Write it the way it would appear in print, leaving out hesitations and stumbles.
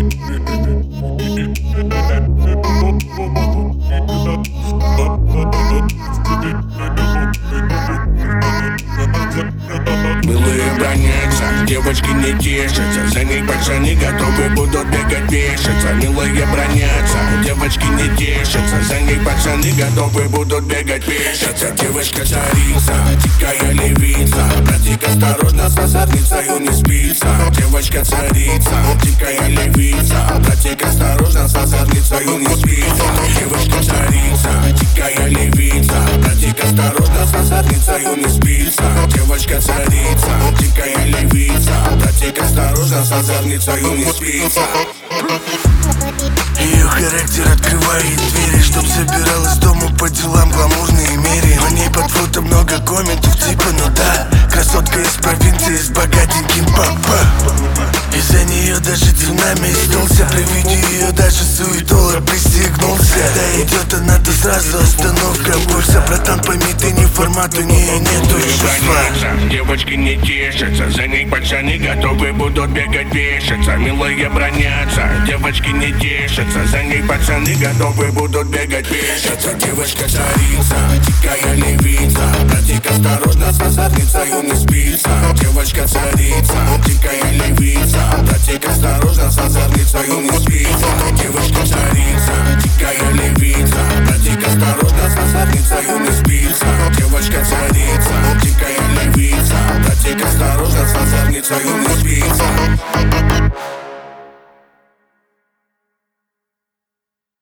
Милые бронятся, девочки не тешатся, за них пацаны готовы будут бегать вешаться. Милые бронятся, девочки не тешатся, за них пацаны готовы будут бегать вешаться. Девочка царица, дикая левица, братик осторожно, с озорницею не спится. Девочка царица, дикая левица, братик осторожно, с озорницею не спится. Девочка царица, дикая левица, братик осторожно, с озорницею не спится. Девочка царица, дикая левица, братик осторожно, с озорницею не спится. Ее характер открывает двери, чтоб собиралась дома по делам гламурные мере. На ней под фото много комментов типа ну да, красотка из провинции с богатеньким папа. Из-за нее даже цунами сдулся, при виде ее даже суетолог пристегнулся. Да идет она, то сразу остановка больше. Братан, пойми, ты не формат, у нее нету чувства. Девочки не тешатся, за них пацаны готовы будут бегать вешаться. Милые бронятся, девочки не тешатся, за них пацаны готовы будут бегать вешаться. Девочка царица, дикая левица, братик осторожно, с озорницею не спится. Девочка царица, дикая левица, братик осторожно, с озорницею не спится. Девочка царица, дикая левица, братик осторожно, с озорницею не спится. Девочка царица, дикая левица, братик осторожно, с озорницею не спится.